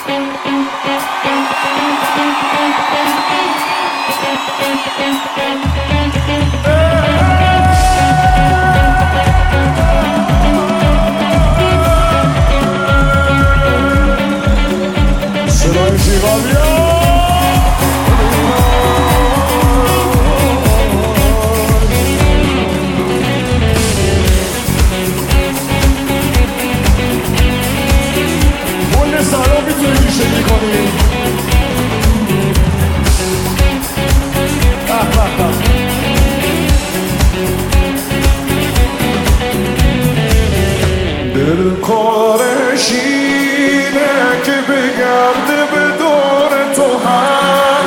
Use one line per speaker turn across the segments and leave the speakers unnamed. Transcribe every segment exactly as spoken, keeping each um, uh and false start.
دل کارش اینه که بگرده به دور تو هم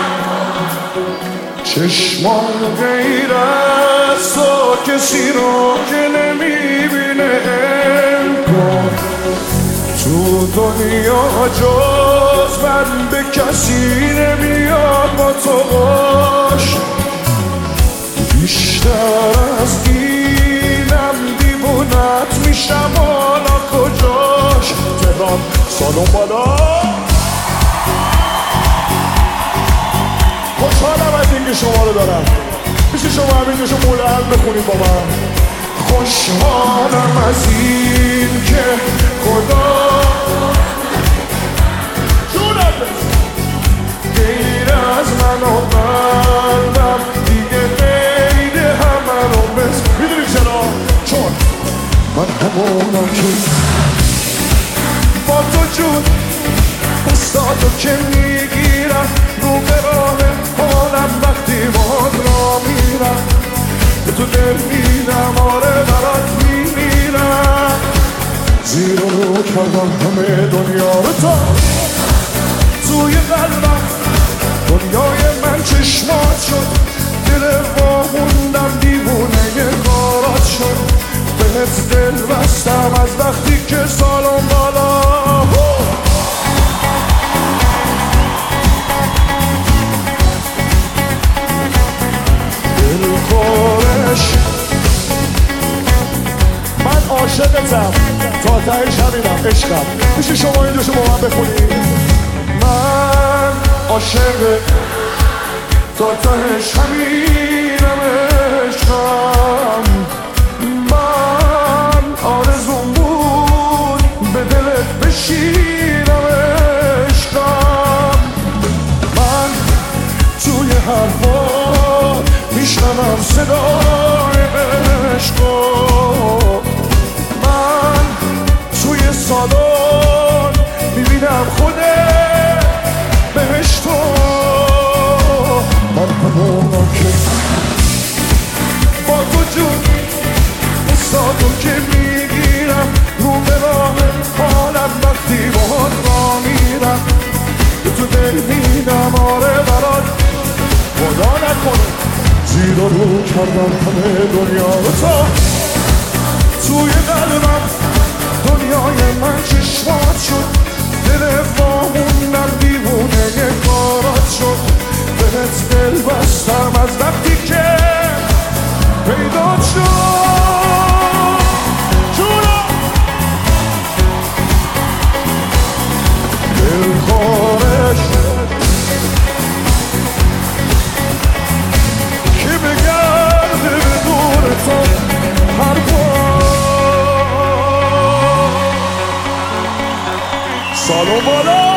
چشمان غیر از تو کسی رو که نمیبینه انگار تو دنیا جز من به کسی نمیاد با تو باش بیشتر از اینم دیوونت میشم حالا کجاش تهران سالون بالا خوشحالم از اینکه شما رو دارم میشه شما همینجاشو مولعن بخونید با من خوشحالم از این که خدا جونم غیر از من و قلبم دیگه غیر همه رو بس میدونی چرا؟ چون من همونم که با تو جون استادو که میگیرم رو به راه حالم وقتی باد را میرم به تو دل میدم آره برات میمیرم زیر رو کردم همه دنیا رو تا توی قلبم دنیای من چشمات شد دل واموندم دیوونه کارات شد بهت دل بستم از وقتی که سالم بالا دل خورش من عاشقتم تا تهش همینم عشقم میشه شما اینجاشو با من بخونید من عاشق تا تهش همینم عشقم من آرزوم بود به دلت بشینم عشقم من توی حرفا میشنوم صدای عشقم من توی سالن میبینم خودت بهشت من همونم که با تو جون استادو که میگیرم رو به راه حالم وقتی باهات را میرم به تو دل میدم آره برات خدا نکنه زیر رو کردم همه دنیا رو تا توی قلبم دنیای من چشمات شد دل واموندم دیوونه کارات شد بهت دل بستم از وقتی که پیدا شد جونم دل خارش که بگرده به دور تو هر بار سالو بالا